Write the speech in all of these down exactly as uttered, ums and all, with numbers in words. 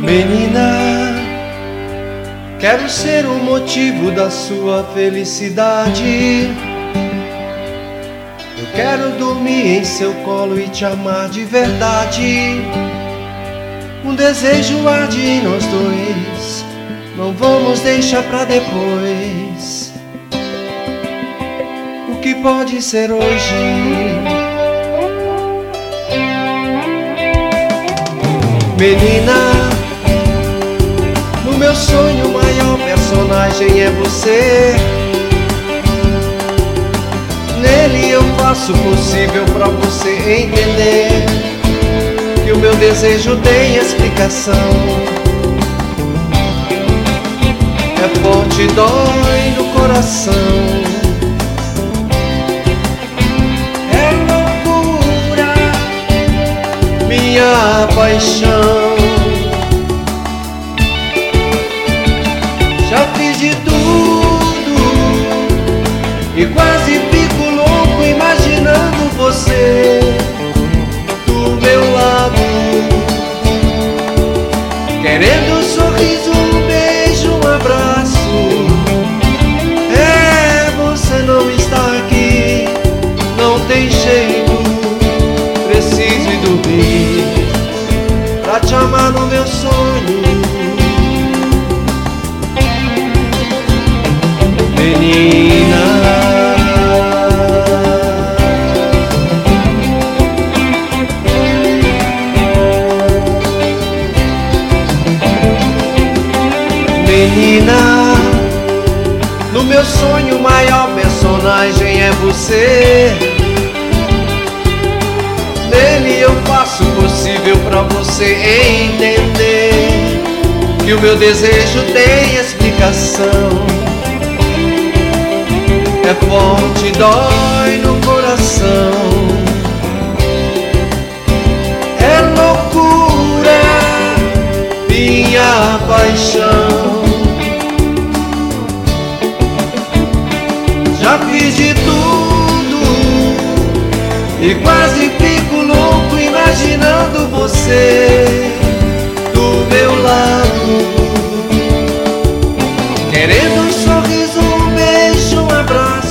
Menina, quero ser o motivo da sua felicidade. Eu quero dormir em seu colo e te amar de verdade. Um desejo arde em nós dois, não vamos deixar pra depois. O que pode ser hoje? Menina, no meu sonho o maior personagem é você. Nele eu faço o possível pra você entender que o meu desejo tem explicação. É forte, dói no coração. É loucura, minha paixão. Já fiz de tudo e quase fico louco imaginando você do meu lado, querendo um sorriso, um beijo, um abraço. É, você não está aqui, não tem jeito, preciso ir dormir pra te amar no meu sonho. Menina, menina, no meu sonho o maior personagem é você. Nele eu faço o possível pra você entender que o meu desejo tem explicação. É forte, dói no coração. É loucura, minha paixão. Já fiz de tudo e quase fico louco imaginando você do meu lado, querendo um sorriso, um beijo, um abraço.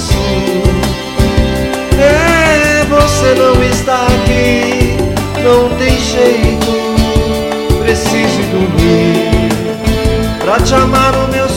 É, você não está aqui, não tem jeito, preciso dormir pra te amar no meu